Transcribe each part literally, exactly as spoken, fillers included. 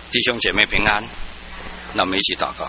弟兄姐妹平安，那我们一起祷告。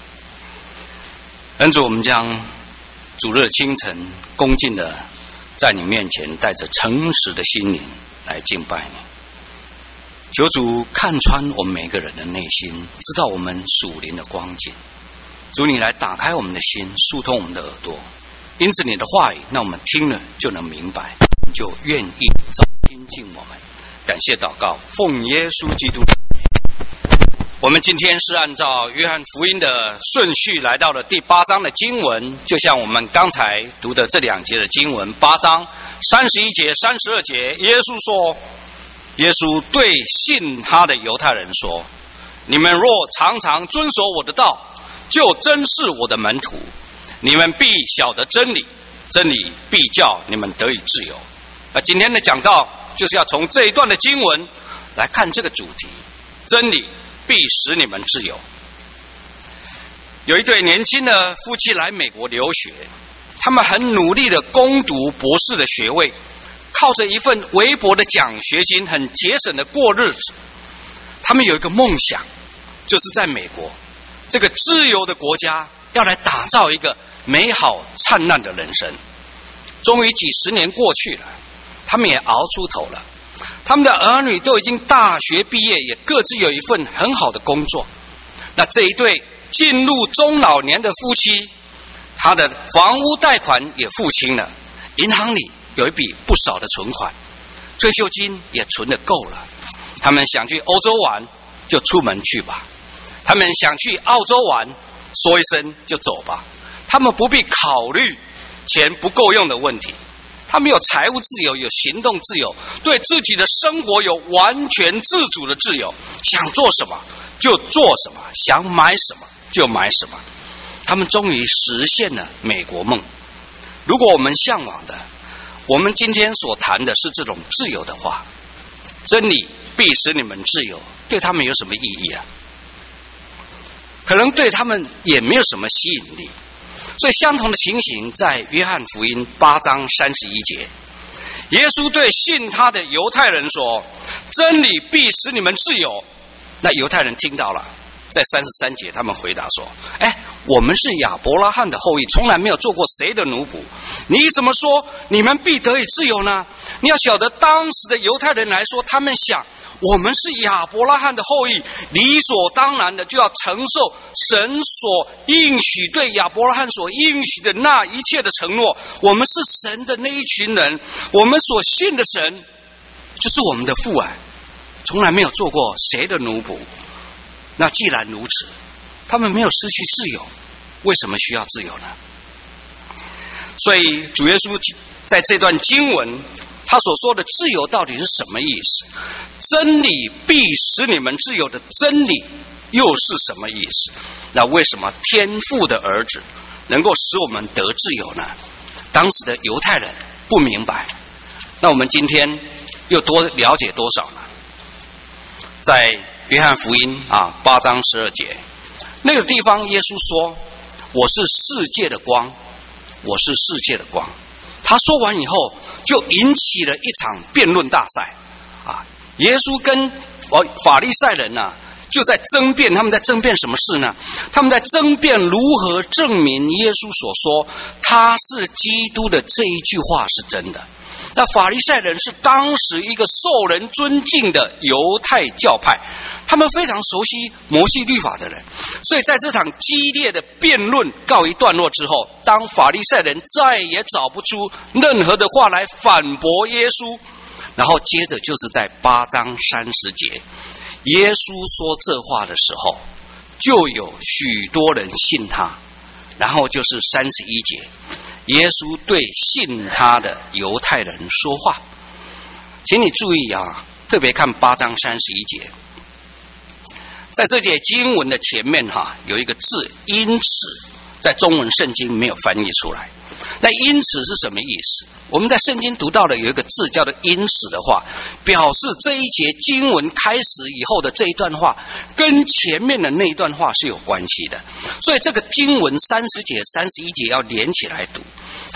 恩主，我们将主日清晨恭敬的在你面前，带着诚实的心灵来敬拜你。求主看穿我们每个人的内心，知道我们属灵的光景。主，你来打开我们的心，疏通我们的耳朵。因此你的话语，那我们听了就能明白，就愿意照听进我们。感谢祷告，奉耶稣基督。我们今天是按照约翰福音的顺序来到了第八章的经文，就像我们刚才读的这两节的经文，八章三十一节、三十二节，耶稣说，耶稣对信他的犹太人说：你们若常常遵守我的道，就真是我的门徒，你们必晓得真理，真理必叫你们得以自由。那今天的讲道就是要从这一段的经文来看这个主题，真理必使你们自由。有一对年轻的夫妻来美国留学，他们很努力的攻读博士的学位，靠着一份微薄的奖学金，很节省的过日子。他们有一个梦想，就是在美国这个自由的国家，要来打造一个美好灿烂的人生。终于几十年过去了，他们也熬出头了，他们的儿女都已经大学毕业，也各自有一份很好的工作。那这一对进入中老年的夫妻，他的房屋贷款也付清了，银行里有一笔不少的存款，退休金也存得够了。他们想去欧洲玩，就出门去吧；他们想去澳洲玩，说一声就走吧。他们不必考虑钱不够用的问题，他们有财务自由，有行动自由，对自己的生活有完全自主的自由，想做什么就做什么，想买什么就买什么。他们终于实现了美国梦。如果我们向往的，我们今天所谈的是这种自由的话，真理必使你们自由，对他们有什么意义啊？可能对他们也没有什么吸引力。所以相同的情形在约翰福音八章三十一节，耶稣对信他的犹太人说：真理必使你们自由。那犹太人听到了，在三十三节他们回答说：哎，我们是亚伯拉罕的后裔，从来没有做过谁的奴仆，你怎么说你们必得以自由呢？你要晓得，当时的犹太人来说，他们想，我们是亚伯拉罕的后裔，理所当然的就要承受神所应许对亚伯拉罕所应许的那一切的承诺。我们是神的那一群人，我们所信的神就是我们的父啊，从来没有做过谁的奴仆。那既然如此，他们没有失去自由，为什么需要自由呢？所以主耶稣在这段经文他所说的自由到底是什么意思？真理必使你们自由的真理又是什么意思？那为什么天父的儿子能够使我们得自由呢？当时的犹太人不明白，那我们今天又多了解多少呢？在约翰福音啊八章十二节那个地方，耶稣说：我是世界的光，我是世界的光。他说完以后，就引起了一场辩论大赛啊！耶稣跟法利赛人啊，就在争辩。他们在争辩什么事呢？他们在争辩如何证明耶稣所说他是基督的这一句话是真的。那法利赛人是当时一个受人尊敬的犹太教派，他们非常熟悉摩西律法的人，所以在这场激烈的辩论告一段落之后，当法利赛人再也找不出任何的话来反驳耶稣，然后接着就是在八章三十节，耶稣说这话的时候，就有许多人信他。然后就是三十一节，耶稣对信他的犹太人说话。请你注意啊，特别看八章三十一节，在这节经文的前面哈、啊、有一个字因此，在中文圣经没有翻译出来。那因此是什么意思？我们在圣经读到的有一个字叫做因此的话，表示这一节经文开始以后的这一段话跟前面的那一段话是有关系的。所以这个经文三十节三十一节要连起来读，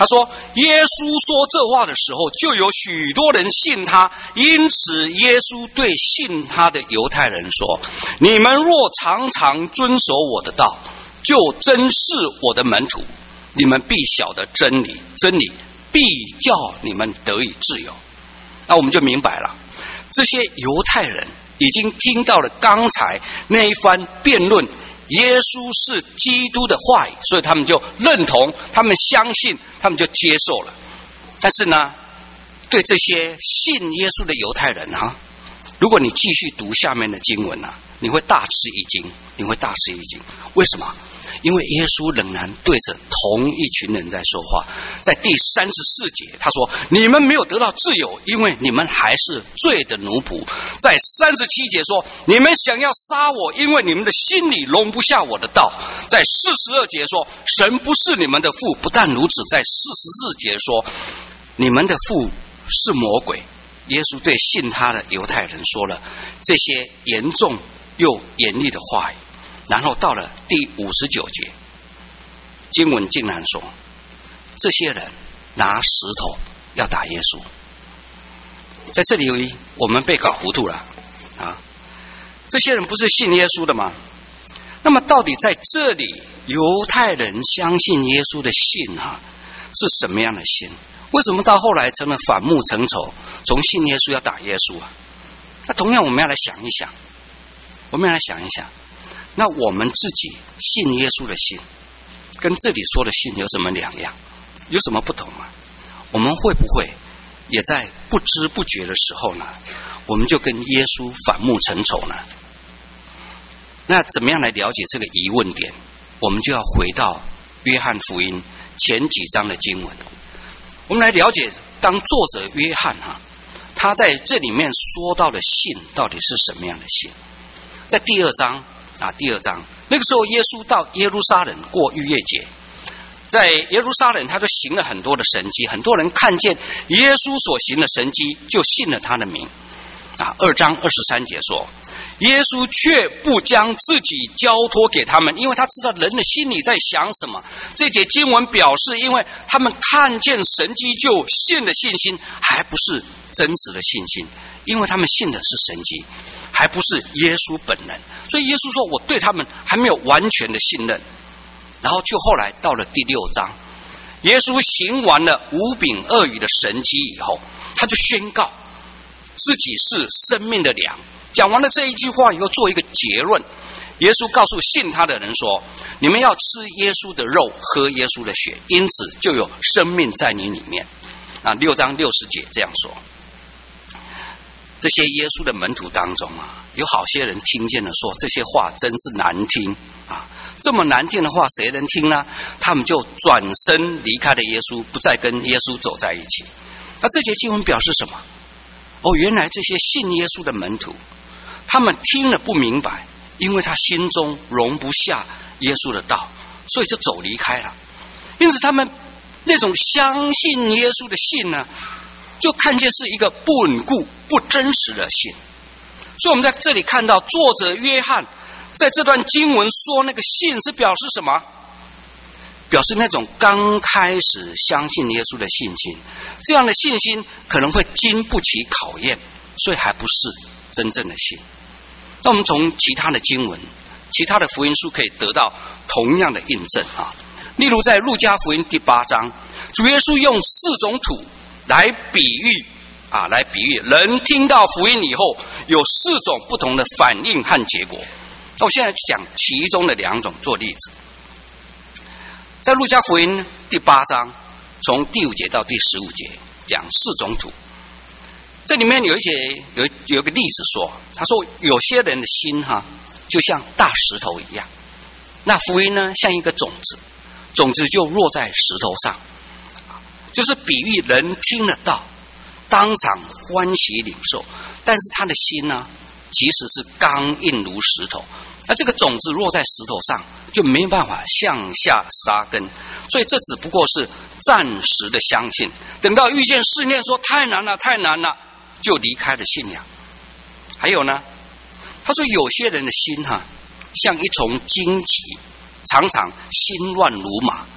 他说耶稣说这话的时候，就有许多人信他，因此耶稣对信他的犹太人说，你们若常常遵守我的道，就真是我的门徒，你们必晓得真理，真理必叫你们得以自由。那我们就明白了，这些犹太人已经听到了刚才那一番辩论，耶稣是基督的话语，所以他们就认同，他们相信，他们就接受了。但是呢，对这些信耶稣的犹太人哈，如果你继续读下面的经文啊，你会大吃一惊，你会大吃一惊。为什么？因为耶稣仍然对着同一群人在说话。在第三十四节他说，你们没有得到自由，因为你们还是罪的奴仆。在三十七节说，你们想要杀我，因为你们的心里容不下我的道。在四十二节说，神不是你们的父。不但如此，在四十四节说，你们的父是魔鬼。耶稣对信他的犹太人说了这些严重又严厉的话语。然后到了第五十九节，经文竟然说，这些人拿石头要打耶稣。在这里我们被搞糊涂了啊！这些人不是信耶稣的吗？那么到底在这里犹太人相信耶稣的信啊，是什么样的信？为什么到后来成了反目成仇，从信耶稣要打耶稣啊？那同样我们要来想一想，我们要来想一想，那我们自己信耶稣的信跟这里说的信有什么两样，有什么不同啊？我们会不会也在不知不觉的时候呢，我们就跟耶稣反目成仇呢？那怎么样来了解这个疑问点？我们就要回到约翰福音前几章的经文，我们来了解当作者约翰哈、啊，他在这里面说到的信到底是什么样的信。在第二章啊，第二章那个时候，耶稣到耶路撒冷过逾越节，在耶路撒冷他就行了很多的神迹，很多人看见耶稣所行的神迹，就信了他的名。啊，二章二十三节说，耶稣却不将自己交托给他们，因为他知道人的心里在想什么。这节经文表示，因为他们看见神迹就信的信心，还不是真实的信心，因为他们信的是神迹，还不是耶稣本人。所以耶稣说，我对他们还没有完全的信任。然后就后来到了第六章，耶稣行完了五饼二鱼的神迹以后，他就宣告自己是生命的粮。讲完了这一句话以后，做一个结论，耶稣告诉信他的人说，你们要吃耶稣的肉，喝耶稣的血，因此就有生命在你里面。啊，六章六十节这样说。这些耶稣的门徒当中啊，有好些人听见了说，这些话真是难听啊！这么难听的话谁能听呢？他们就转身离开了耶稣，不再跟耶稣走在一起。那这节经文表示什么？哦，原来这些信耶稣的门徒，他们听了不明白，因为他心中容不下耶稣的道，所以就走离开了。因此他们那种相信耶稣的信呢，就看见是一个不稳固不真实的信。所以我们在这里看到作者约翰在这段经文说，那个信是表示什么？表示那种刚开始相信耶稣的信心，这样的信心可能会经不起考验，所以还不是真正的信。那我们从其他的经文其他的福音书可以得到同样的印证啊。例如在路加福音第八章，主耶稣用四种土来比喻啊，来比喻人听到福音以后有四种不同的反应和结果。那我现在讲其中的两种做例子。在路加福音第八章从第五节到第十五节讲四种土。这里面有一些有有一个例子说，他说有些人的心哈、啊、就像大石头一样，那福音呢像一个种子，种子就落在石头上，就是比喻人听了道，当场欢喜领受，但是他的心呢其实是刚硬如石头。那这个种子落在石头上，就没办法向下扎根，所以这只不过是暂时的相信，等到遇见试炼说太难了太难了，就离开了信仰。还有呢，他说有些人的心哈、啊，像一丛荆棘，常常心乱如麻，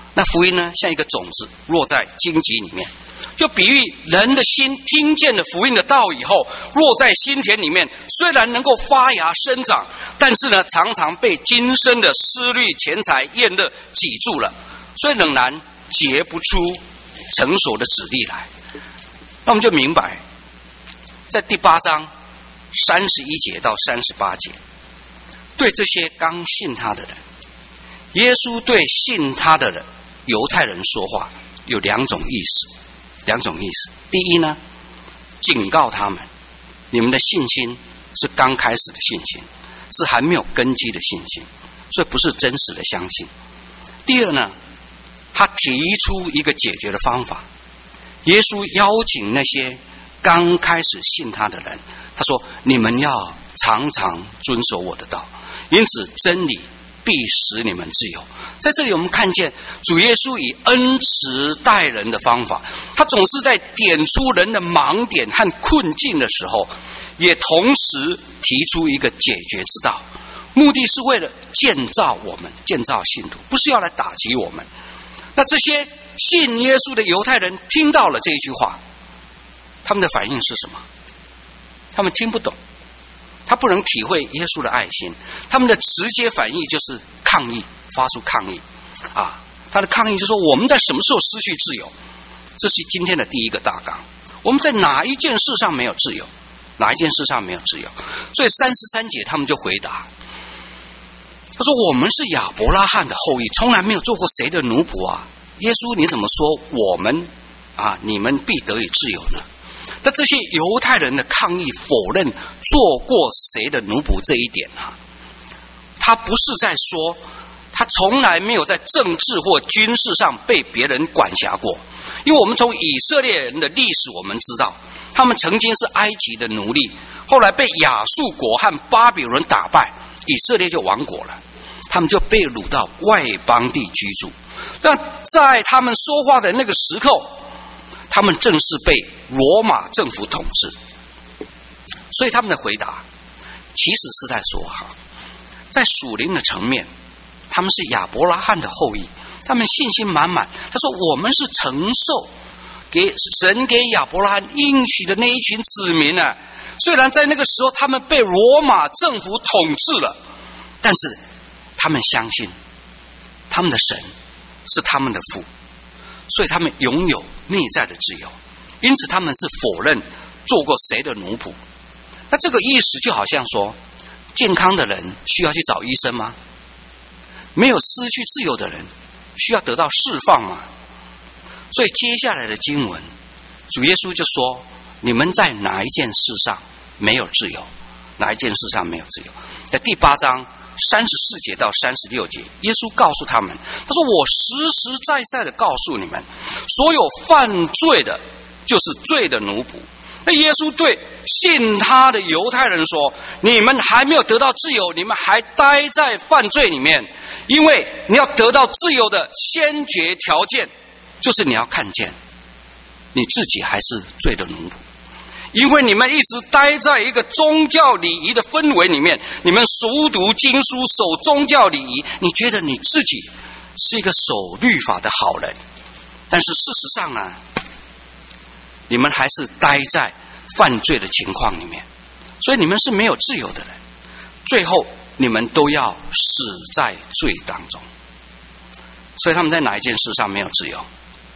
那福音呢，像一个种子落在荆棘里面，就比喻人的心听见了福音的道以后，落在心田里面，虽然能够发芽生长，但是呢，常常被今生的思虑、钱财、厌乐挤住了，所以仍然结不出成熟的籽粒来。那我们就明白，在第八章三十一节到三十八节，对这些刚信他的人，耶稣对信他的人犹太人说话有两种意思，两种意思。第一呢，警告他们，你们的信心是刚开始的信心，是还没有根基的信心，所以不是真实的相信。第二呢，他提出一个解决的方法。耶稣邀请那些刚开始信他的人，他说，你们要常常遵守我的道，因此真理必使你们自由。在这里我们看见主耶稣以恩慈待人的方法，他总是在点出人的盲点和困境的时候，也同时提出一个解决之道，目的是为了建造我们，建造信徒，不是要来打击我们。那这些信耶稣的犹太人听到了这一句话，他们的反应是什么？他们听不懂，他不能体会耶稣的爱心，他们的直接反应就是抗议，发出抗议啊！他的抗议就是说，我们在什么时候失去自由？这是今天的第一个大纲。我们在哪一件事上没有自由？哪一件事上没有自由？所以三十三节他们就回答，他说，我们是亚伯拉罕的后裔，从来没有做过谁的奴仆啊！耶稣你怎么说我们啊，你们必得以自由呢？那这些犹太人的抗议否认做过谁的奴仆这一点啊，他不是在说他从来没有在政治或军事上被别人管辖过，因为我们从以色列人的历史我们知道，他们曾经是埃及的奴隶，后来被亚述国和巴比伦打败，以色列就亡国了，他们就被掳到外邦地居住。但在他们说话的那个时刻，他们正是被罗马政府统治，所以他们的回答其实是在说哈，在属灵的层面，他们是亚伯拉罕的后裔，他们信心满满。他说，我们是承受给神给亚伯拉罕应许的那一群子民啊，虽然在那个时候他们被罗马政府统治了，但是他们相信他们的神是他们的父，所以他们拥有内在的自由，因此他们是否认做过谁的奴仆。那这个意思就好像说，健康的人需要去找医生吗？没有失去自由的人需要得到释放吗？所以接下来的经文，主耶稣就说，你们在哪一件事上没有自由？哪一件事上没有自由？在第八章三十四节到三十六节，耶稣告诉他们，他说，我实实在在的告诉你们，所有犯罪的就是罪的奴仆。那耶稣对信他的犹太人说，你们还没有得到自由，你们还待在犯罪里面，因为你要得到自由的先决条件，就是你要看见你自己还是罪的奴仆。因为你们一直待在一个宗教礼仪的氛围里面，你们熟读经书，守宗教礼仪，你觉得你自己是一个守律法的好人，但是事实上呢，你们还是待在犯罪的情况里面，所以你们是没有自由的人，最后你们都要死在罪当中。所以他们在哪一件事上没有自由？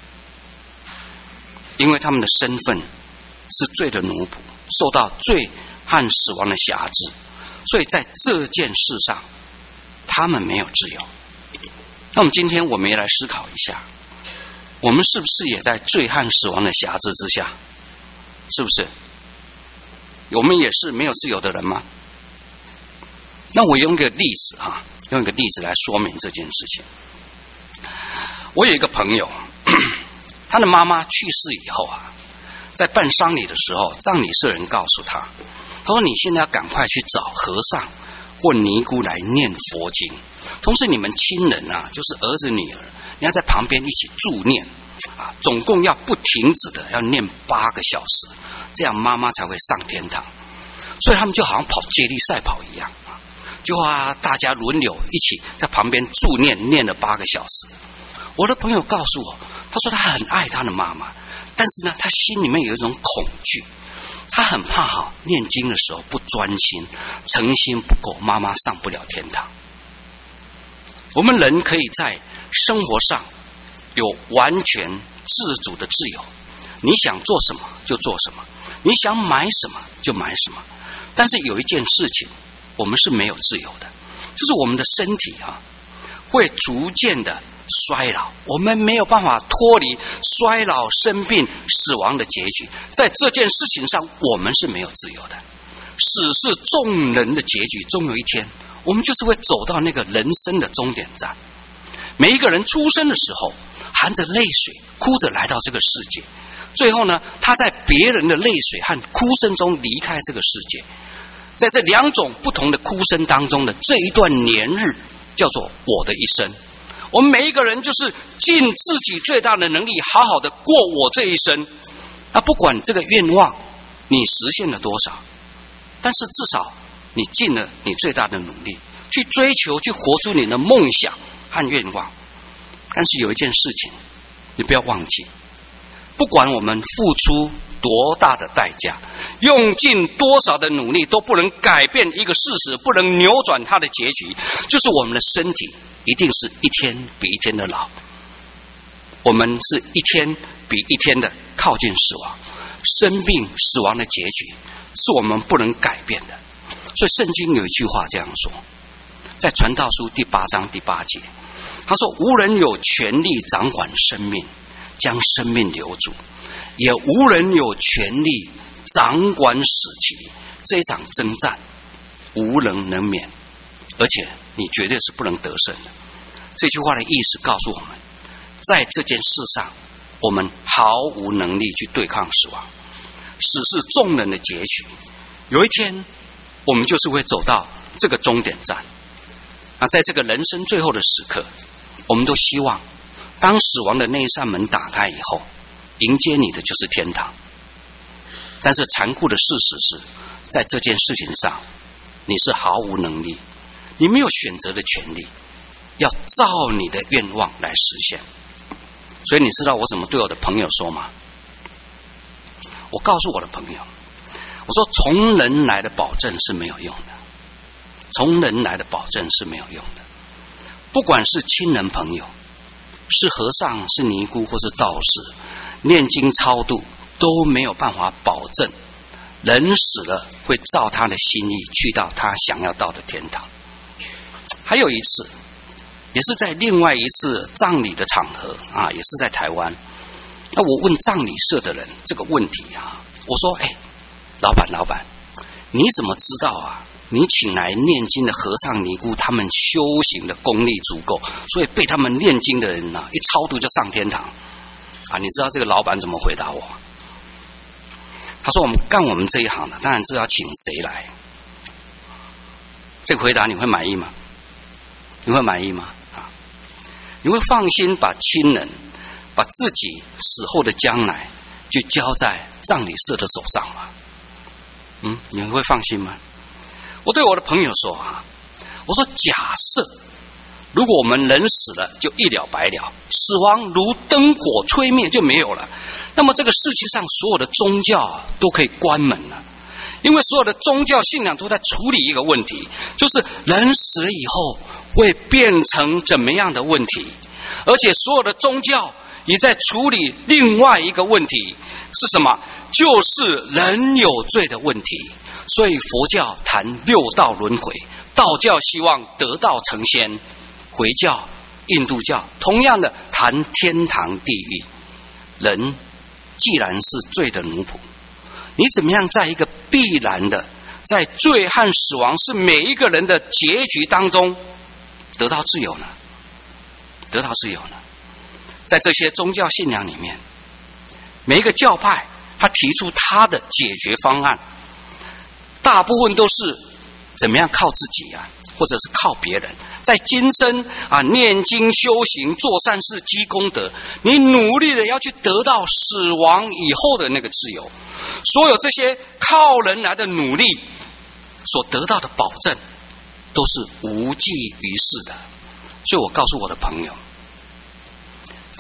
因为他们的身份是罪的奴仆，受到罪和死亡的辖制，所以在这件事上他们没有自由。那我们今天我们也来思考一下，我们是不是也在罪和死亡的辖制之下？是不是我们也是没有自由的人吗？那我用一个例子啊，用一个例子来说明这件事情。我有一个朋友，他的妈妈去世以后啊，在办丧礼的时候，葬礼社人告诉他，他说，你现在要赶快去找和尚或尼姑来念佛经，同时你们亲人啊，就是儿子女儿，你要在旁边一起助念啊，总共要不停止的要念八个小时，这样妈妈才会上天堂。所以他们就好像跑接力赛跑一样，就啊大家轮流一起在旁边助念，念了八个小时。 我的朋友告诉我，他说他很爱他的妈妈，但是呢，他心里面有一种恐惧，他很怕好念经的时候不专心，诚心不够，妈妈上不了天堂。我们人可以在生活上有完全自主的自由，你想做什么就做什么，你想买什么就买什么。但是有一件事情我们是没有自由的，就是我们的身体啊会逐渐的衰老，我们没有办法脱离衰老、生病、死亡的结局。在这件事情上我们是没有自由的。死是众人的结局，终有一天我们就是会走到那个人生的终点站。每一个人出生的时候含着泪水哭着来到这个世界，最后呢，他在别人的泪水和哭声中离开这个世界。在这两种不同的哭声当中的这一段年日叫做我的一生。我们每一个人就是尽自己最大的能力好好的过我这一生。那不管这个愿望你实现了多少，但是至少你尽了你最大的努力去追求，去活出你的梦想和愿望。但是有一件事情你不要忘记，不管我们付出多大的代价，用尽多少的努力，都不能改变一个事实，不能扭转它的结局，就是我们的身体一定是一天比一天的老，我们是一天比一天的靠近死亡。生病死亡的结局是我们不能改变的。所以圣经有一句话这样说，在传道书第八章第八节，他说无人有权利掌管生命，将生命留住，也无人有权利掌管死期。这一场征战无人能免，而且你绝对是不能得胜的。这句话的意思告诉我们，在这件事上我们毫无能力去对抗死亡。死是众人的结局，有一天我们就是会走到这个终点站。那在这个人生最后的时刻，我们都希望当死亡的那一扇门打开以后，迎接你的就是天堂。但是残酷的事实是，在这件事情上你是毫无能力，你没有选择的权利，要照你的愿望来实现。所以你知道我怎么对我的朋友说吗？我告诉我的朋友，我说从人来的保证是没有用的，从人来的保证是没有用的。不管是亲人朋友，是和尚，是尼姑，或是道士，念经超度都没有办法保证人死了会照他的心意去到他想要到的天堂。还有一次，也是在另外一次葬礼的场合啊，也是在台湾。那我问葬礼社的人这个问题啊，我说：哎，老板老板，你怎么知道啊？你请来念经的和尚尼姑，他们修行的功力足够，所以被他们念经的人啊，一超度就上天堂啊！你知道这个老板怎么回答我？他说：我们干我们这一行的，当然知道请谁来。这个回答你会满意吗？你会满意吗？啊，你会放心把亲人，把自己死后的将来就交在葬礼社的手上吗？嗯，你会放心吗？我对我的朋友说啊，我说假设如果我们人死了就一了百了，死亡如灯火吹灭就没有了，那么这个世界上所有的宗教啊都可以关门了。因为所有的宗教信仰都在处理一个问题，就是人死了以后会变成怎么样的问题，而且所有的宗教也在处理另外一个问题，是什么？就是人有罪的问题。所以佛教谈六道轮回，道教希望得道成仙，回教、印度教同样的谈天堂地狱。人既然是罪的奴仆，你怎么样在一个必然的，在罪和死亡是每一个人的结局当中得到自由呢？得到自由呢？在这些宗教信仰里面，每一个教派他提出他的解决方案，大部分都是怎么样靠自己啊，或者是靠别人，在今生啊念经修行做善事积功德，你努力的要去得到死亡以后的那个自由。所有这些靠人来的努力所得到的保证都是无济于事的。所以我告诉我的朋友，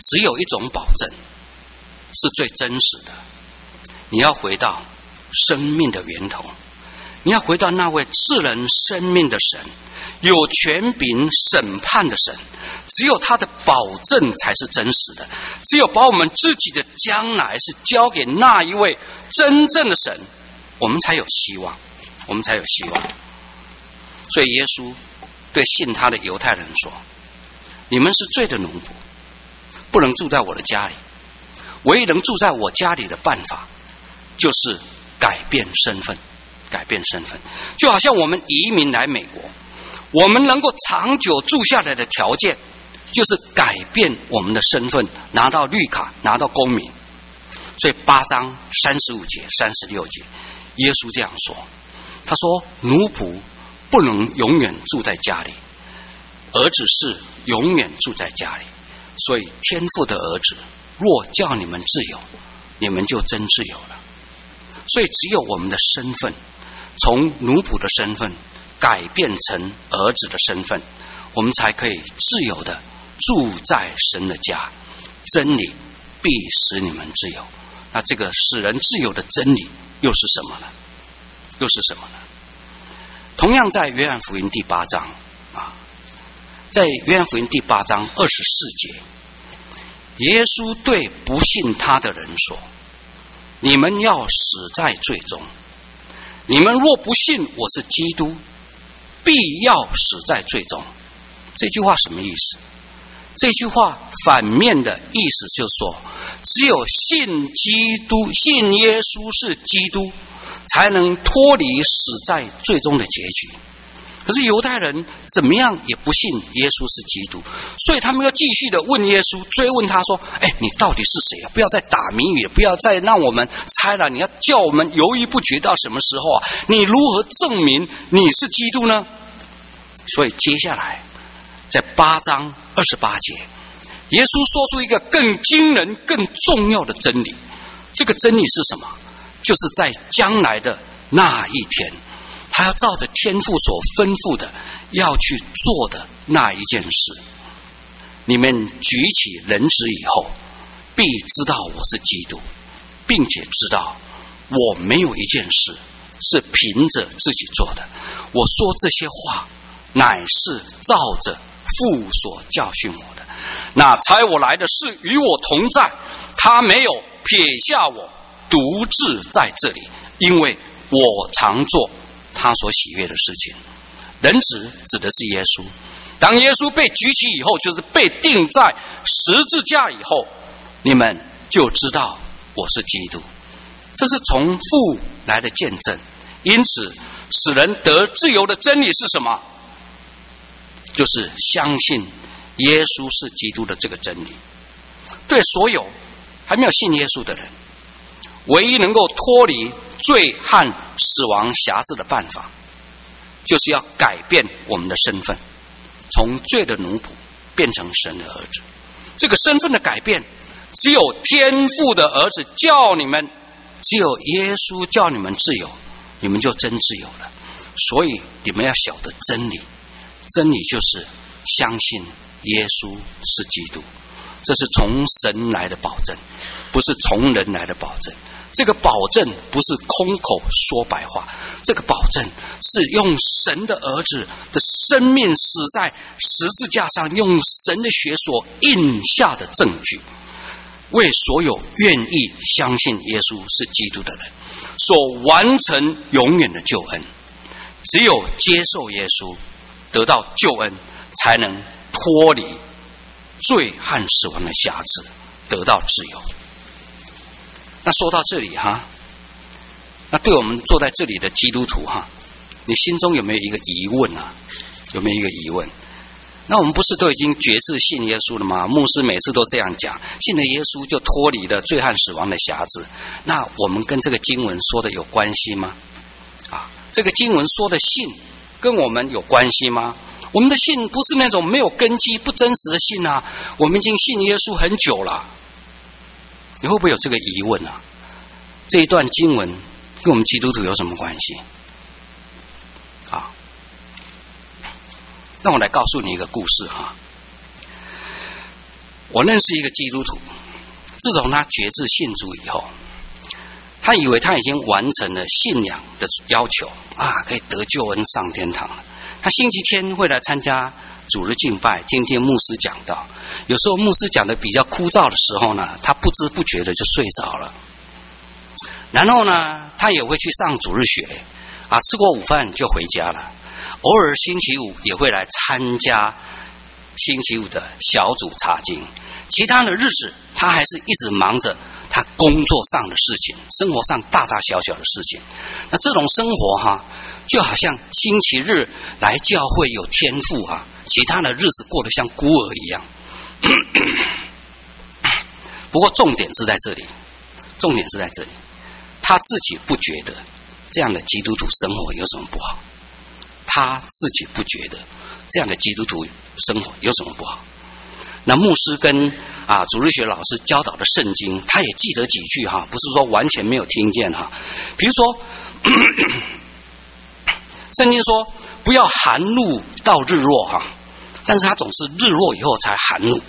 只有一种保证是最真实的，你要回到生命的源头，你要回到那位赐人生命的神，有权柄审判的神，只有他的保证才是真实的，只有把我们自己的将来是交给那一位真正的神，我们才有希望，我们才有希望。所以耶稣对信他的犹太人说，你们是罪的奴仆，不能住在我的家里，唯一能住在我家里的办法就是改变身份，改变身份。就好像我们移民来美国，我们能够长久住下来的条件就是改变我们的身份，拿到绿卡，拿到公民。所以八章三十五节三十六节耶稣这样说，他说奴仆不能永远住在家里，儿子是永远住在家里。所以天父的儿子若叫你们自由，你们就真自由了。所以只有我们的身份从奴仆的身份改变成儿子的身份，我们才可以自由的住在神的家。真理必使你们自由。那这个使人自由的真理又是什么呢？又是什么呢？同样在约翰福音第八章啊，在约翰福音第八章二十四节，耶稣对不信他的人说，你们要死在罪中，你们若不信我是基督，必要死在罪中。这句话什么意思？这句话反面的意思就是说，只有信基督，信耶稣是基督，才能脱离死在最终的结局。可是犹太人怎么样也不信耶稣是基督，所以他们要继续的问耶稣，追问他说，哎，你到底是谁啊？不要再打谜语了，不要再让我们猜了，你要叫我们犹豫不决到什么时候啊？你如何证明你是基督呢？所以接下来在八章二十八节，耶稣说出一个更惊人更重要的真理。这个真理是什么？就是在将来的那一天，他要照着天父所吩咐的要去做的那一件事。你们举起人子以后，必知道我是基督，并且知道我没有一件事是凭着自己做的，我说这些话乃是照着父所教训我的。那差我来的是与我同在，他没有撇下我独自在这里，因为我常做他所喜悦的事情。人子指的是耶稣，当耶稣被举起以后，就是被钉在十字架以后，你们就知道我是基督。这是从父来的见证。因此使人得自由的真理是什么？就是相信耶稣是基督的这个真理。对所有还没有信耶稣的人，唯一能够脱离罪和死亡辖制的办法，就是要改变我们的身份，从罪的奴仆变成神的儿子。这个身份的改变，只有天父的儿子叫你们，只有耶稣叫你们自由，你们就真自由了。所以你们要晓得真理，真理就是相信耶稣是基督，这是从神来的保证，不是从人来的保证。这个保证不是空口说白话，这个保证是用神的儿子的生命死在十字架上，用神的血所印下的证据，为所有愿意相信耶稣是基督的人所完成永远的救恩。只有接受耶稣，得到救恩，才能脱离罪和死亡的辖制，得到自由。那说到这里哈，那对我们坐在这里的基督徒哈，你心中有没有一个疑问啊？有没有一个疑问？那我们不是都已经决志信耶稣了吗？牧师每次都这样讲，信了耶稣就脱离了罪和死亡的辖制。那我们跟这个经文说的有关系吗？啊，这个经文说的信跟我们有关系吗？我们的信不是那种没有根基、不真实的信啊！我们已经信耶稣很久了。你会不会有这个疑问啊？这一段经文跟我们基督徒有什么关系？啊，那我来告诉你一个故事哈。 我认识一个基督徒，自从他决志信主以后，他以为他已经完成了信仰的要求啊，可以得救恩上天堂了。他星期天会来参加主日敬拜，听听牧师讲道。有时候牧师讲的比较枯燥的时候呢，他不知不觉的就睡着了。然后呢，他也会去上主日学啊，吃过午饭就回家了。偶尔星期五也会来参加星期五的小组查经。其他的日子，他还是一直忙着他工作上的事情，生活上大大小小的事情。那这种生活哈，就好像星期日来教会有天父啊，其他的日子过得像孤儿一样。不过重点是在这里，重点是在这里，他自己不觉得这样的基督徒生活有什么不好，他自己不觉得这样的基督徒生活有什么不好。那牧师跟啊主日学老师教导的圣经，他也记得几句哈，不是说完全没有听见哈。比如说，圣经说不要含怒到日落哈，但是他总是日落以后才含怒。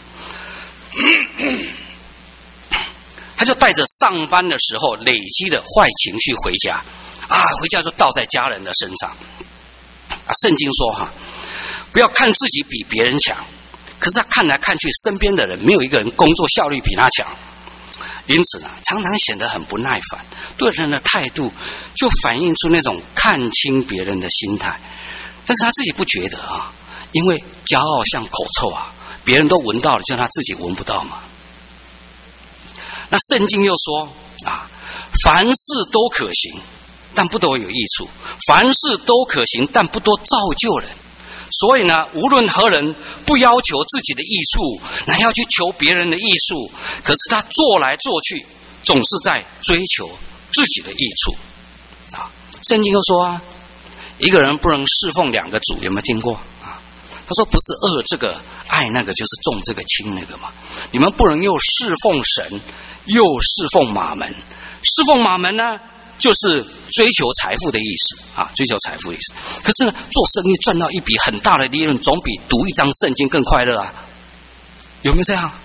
他就带着上班的时候累积的坏情绪回家啊，回家就倒在家人的身上啊。圣经说哈，不要看自己比别人强，可是他看来看去，身边的人没有一个人工作效率比他强，因此呢，常常显得很不耐烦，对人的态度就反映出那种看清别人的心态。但是他自己不觉得啊，因为骄傲像口臭啊，别人都闻到了，就他自己闻不到嘛。那圣经又说啊，凡事都可行，但不都有益处；凡事都可行，但不都造就人。所以呢，无论何人不要求自己的益处，乃要去求别人的益处。可是他做来做去，总是在追求自己的益处啊。圣经又说啊，一个人不能侍奉两个主，有没有听过啊？他说不是恶这个爱那个，就是重这个轻那个嘛。你们不能又侍奉神，又侍奉马门。侍奉马门呢，就是追求财富的意思啊，追求财富的意思。可是呢，做生意赚到一笔很大的利润，总比读一张圣经更快乐啊，有没有这样？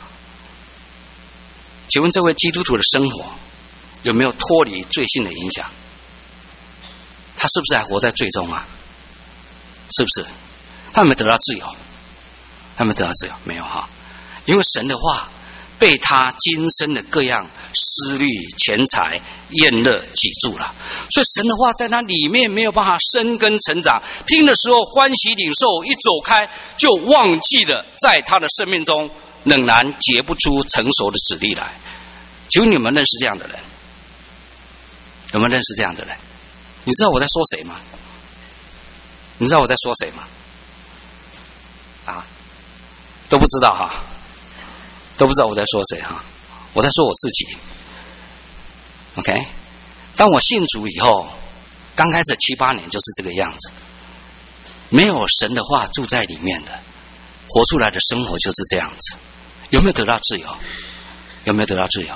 请问这位基督徒的生活有没有脱离罪性的影响？他是不是还活在罪中啊？是不是？他有没有得到自由？他有没有得到自由？没有哈，因为神的话被他今生的各样思虑、钱财、厌乐挤住了，所以神的话在他里面没有办法生根成长。听的时候欢喜领受，一走开就忘记了，在他的生命中仍然结不出成熟的子粒来。请问你们认识这样的人？有没有认识这样的人？你知道我在说谁吗？你知道我在说谁吗？啊，都不知道哈。都不知道我在说谁哈，我在说我自己。OK， 当我信主以后，刚开始七八年就是这个样子，没有神的话住在里面的，活出来的生活就是这样子。有没有得到自由？有没有得到自由？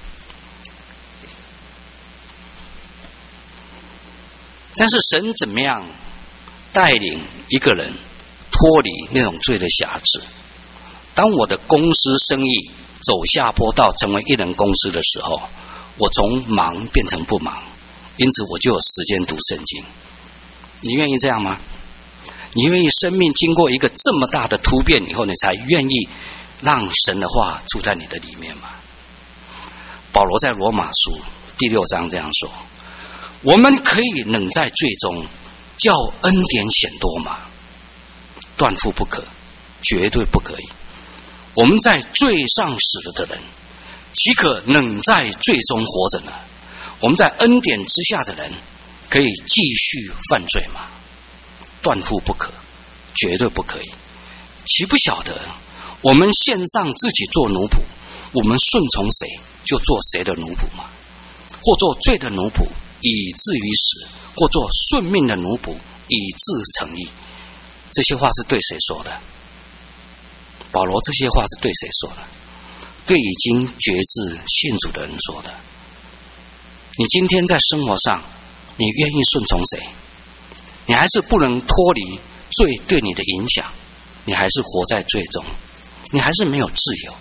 但是神怎么样带领一个人脱离那种罪的辖制？当我的公司生意走下坡道，成为一人公司的时候，我从忙变成不忙，因此我就有时间读圣经。你愿意这样吗？你愿意生命经过一个这么大的突变以后，你才愿意让神的话住在你的里面吗？保罗在罗马书第六章这样说：我们可以忍在罪中，叫恩典显多吗？断乎不可，绝对不可以。我们在罪上死了的人，岂可能在罪中活着呢？我们在恩典之下的人，可以继续犯罪吗？断乎不可，绝对不可以。岂不晓得我们献上自己做奴仆，我们顺从谁就做谁的奴仆吗？或做罪的奴仆以至于死，或做顺命的奴仆以致成义。这些话是对谁说的？保罗这些话是对谁说的？对已经决志信主的人说的。你今天在生活上，你愿意顺从谁？你还是不能脱离罪对你的影响，你还是活在罪中，你还是没有自由。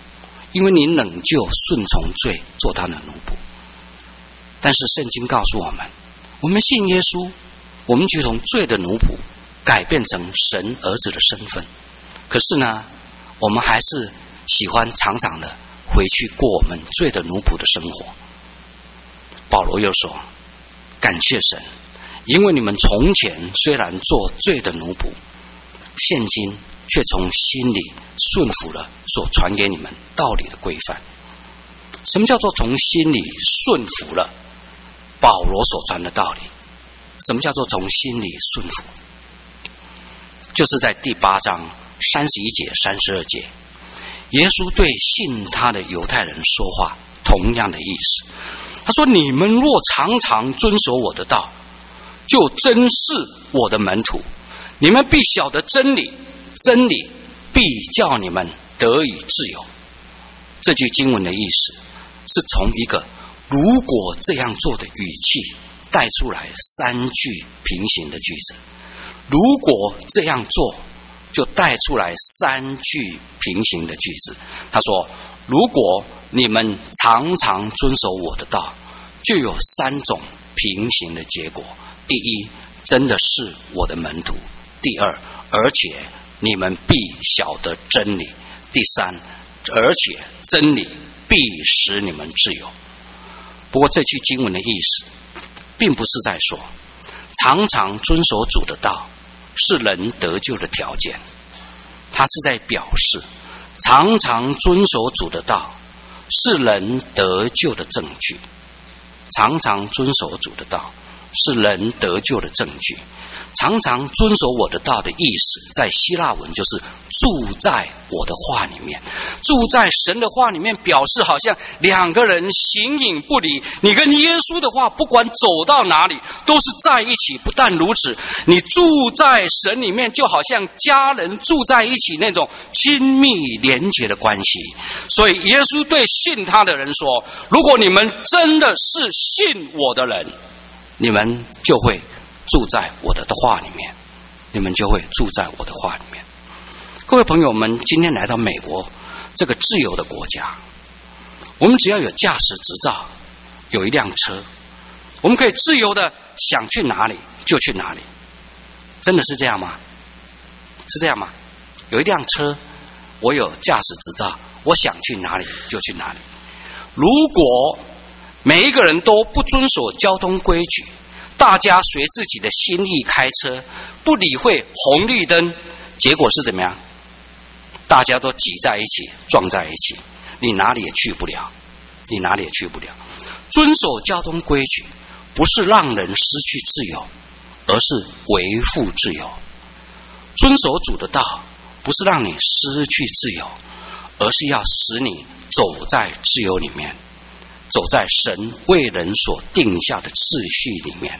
因为你仍旧顺从罪，做他的奴仆。但是圣经告诉我们，我们信耶稣，我们就从罪的奴仆改变成神儿子的身份。可是呢，我们还是喜欢常常的回去过我们罪的奴仆的生活。保罗又说，感谢神，因为你们从前虽然做罪的奴仆，现今却从心里顺服了所传给你们道理的规范。什么叫做从心里顺服了保罗所传的道理？什么叫做从心里顺服？就是在第八章三十一节、三十二节，耶稣对信他的犹太人说话，同样的意思。他说：你们若常常遵守我的道，就真是我的门徒，你们必晓得真理，真理必叫你们得以自由。这句经文的意思是从一个如果这样做的语气带出来三句平行的句子。如果这样做，就带出来三句平行的句子。他说，如果你们常常遵守我的道，就有三种平行的结果。第一，真的是我的门徒；第二，而且你们必晓得真理；第三，而且真理必使你们自由。不过这句经文的意思并不是在说常常遵守主的道是人得救的条件，他是在表示常常遵守主的道是人得救的证据。常常遵守主的道是人得救的证据。常常遵守我的道的意思，在希腊文就是住在我的话里面。住在神的话里面，表示好像两个人形影不离。你跟耶稣的话，不管走到哪里，都是在一起。不但如此，你住在神里面，就好像家人住在一起那种亲密连结的关系。所以耶稣对信他的人说，如果你们真的是信我的人，你们就会住在我的话里面，你们就会住在我的话里面。各位朋友们，今天来到美国这个自由的国家，我们只要有驾驶执照，有一辆车，我们可以自由的想去哪里就去哪里。真的是这样吗？是这样吗？有一辆车，我有驾驶执照，我想去哪里就去哪里。如果每一个人都不遵守交通规矩，大家随自己的心意开车，不理会红绿灯，结果是怎么样？大家都挤在一起，撞在一起，你哪里也去不了，你哪里也去不了。遵守交通规矩不是让人失去自由，而是维护自由。遵守主的道不是让你失去自由，而是要使你走在自由里面，走在神为人所定下的秩序里面。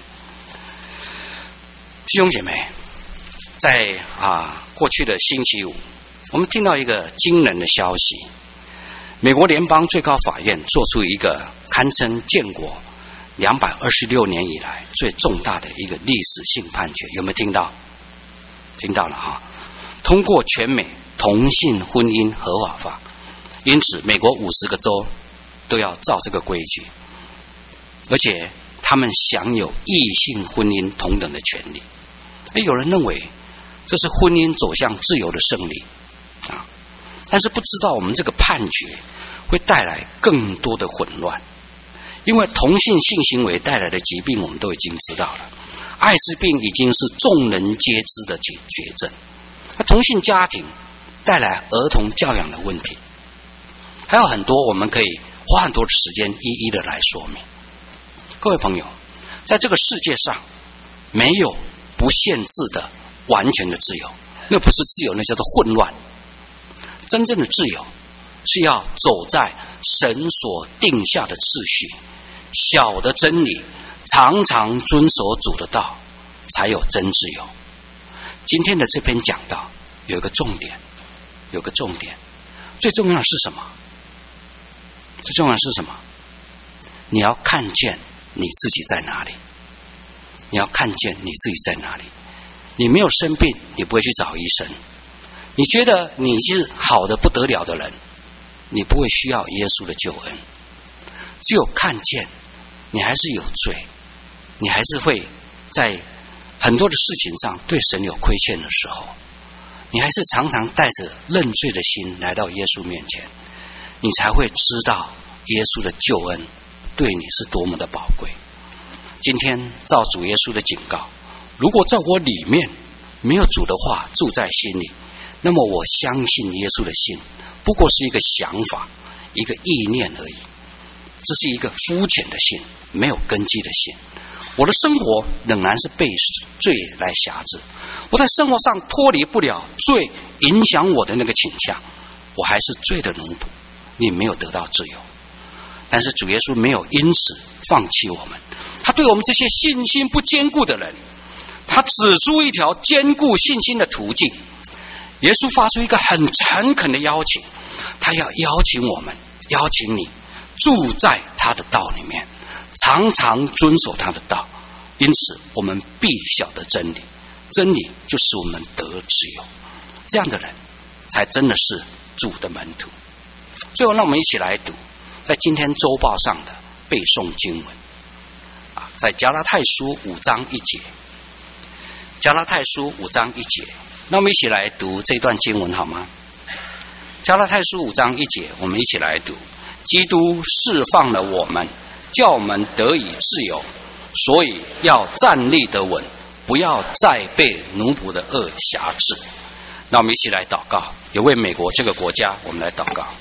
弟兄姐妹，在啊过去的星期五，我们听到一个惊人的消息，美国联邦最高法院做出一个堪称建国两百二十六年以来最重大的一个历史性判决。有没有听到？听到了哈！通过全美同性婚姻合法化，因此美国五十个州都要照这个规矩，而且他们享有异性婚姻同等的权利。有人认为这是婚姻走向自由的胜利啊，但是不知道我们这个判决会带来更多的混乱，因为同性性行为带来的疾病我们都已经知道了，艾滋病已经是众人皆知的绝症，那同性家庭带来儿童教养的问题，还有很多我们可以花很多的时间一一的来说明。各位朋友，在这个世界上没有不限制的完全的自由，那不是自由，那叫做混乱。真正的自由是要走在神所定下的秩序，晓得真理，常常遵守主的道，才有真自由。今天的这篇讲道有一个重点，有个重点，最重要的是什么？最重要的是什么？你要看见你自己在哪里，你要看见你自己在哪里。你没有生病，你不会去找医生。你觉得你是好的不得了的人， 你不会需要耶稣的救恩。只有看见你还是有罪，你还是会在很多的事情上对神有亏欠的时候，你还是常常带着认罪的心来到耶稣面前，你才会知道耶稣的救恩对你是多么的宝贵。今天照主耶稣的警告，如果在我里面没有主的话住在心里，那么我相信耶稣的信不过是一个想法，一个意念而已，这是一个肤浅的信，没有根基的信。我的生活仍然是被罪来辖制，我在生活上脱离不了罪影响我的那个倾向，我还是罪的奴仆，你没有得到自由。但是主耶稣没有因此放弃我们，他对我们这些信心不坚固的人，他指出一条坚固信心的途径。耶稣发出一个很诚恳的邀请，他要邀请我们，邀请你住在他的道里面，常常遵守他的道。因此我们必晓得真理，真理就使我们得自由。这样的人才真的是主的门徒。最后让我们一起来读在今天周报上的背诵经文啊，在加拉太书五章一节，加拉太书五章一节，那我们一起来读这段经文好吗？加拉太书五章一节，我们一起来读。基督释放了我们，叫我们得以自由，所以要站立得稳，不要再被奴仆的恶辖制。那我们一起来祷告，也为美国这个国家我们来祷告。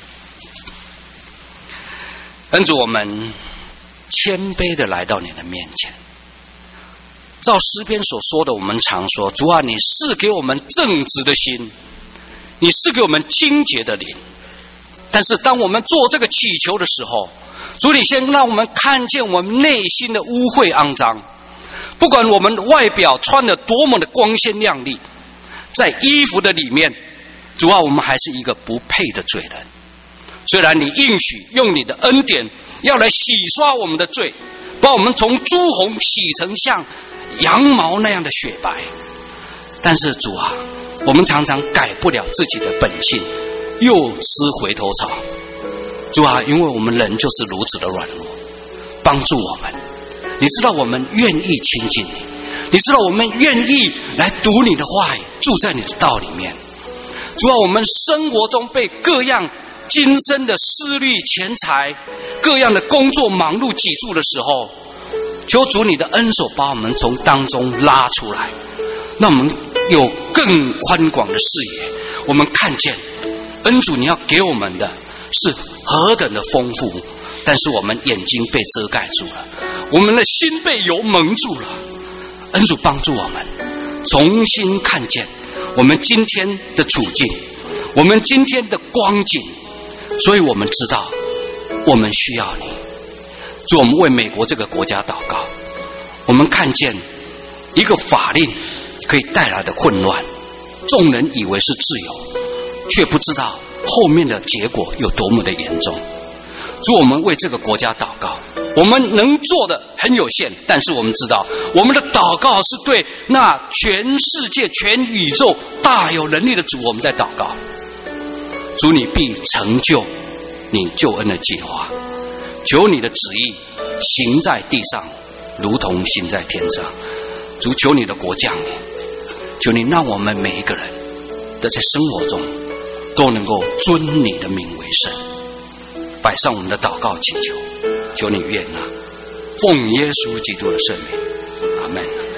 恩主，我们谦卑的来到你的面前，照诗篇所说的，我们常说，主啊，你赐给我们正直的心，你赐给我们清洁的灵。但是当我们做这个祈求的时候，主，你先让我们看见我们内心的污秽肮脏。不管我们外表穿得多么的光鲜亮丽，在衣服的里面，主啊，我们还是一个不配的罪人。虽然你应许用你的恩典要来洗刷我们的罪，把我们从朱红洗成像羊毛那样的雪白，但是主啊，我们常常改不了自己的本性，又吃回头草。主啊，因为我们人就是如此的软弱，帮助我们。你知道我们愿意亲近你，你知道我们愿意来读你的话语，住在你的道里面。主啊，我们生活中被各样今生的思虑、钱财、各样的工作忙碌挤住的时候，求主你的恩手把我们从当中拉出来，让我们有更宽广的视野。我们看见恩主你要给我们的是何等的丰富，但是我们眼睛被遮盖住了，我们的心被油蒙住了。恩主帮助我们重新看见我们今天的处境，我们今天的光景，所以我们知道我们需要你。主，我们为美国这个国家祷告，我们看见一个法令可以带来的混乱，众人以为是自由，却不知道后面的结果有多么的严重。主，我们为这个国家祷告，我们能做的很有限，但是我们知道我们的祷告是对那全世界全宇宙大有能力的主，我们在祷告。主，你必成就你救恩的计划，求你的旨意行在地上如同行在天上。主，求你的国降临，求你让我们每一个人的在生活中都能够尊你的名为圣。摆上我们的祷告祈求，求你悦纳，奉耶稣基督的圣名，阿们。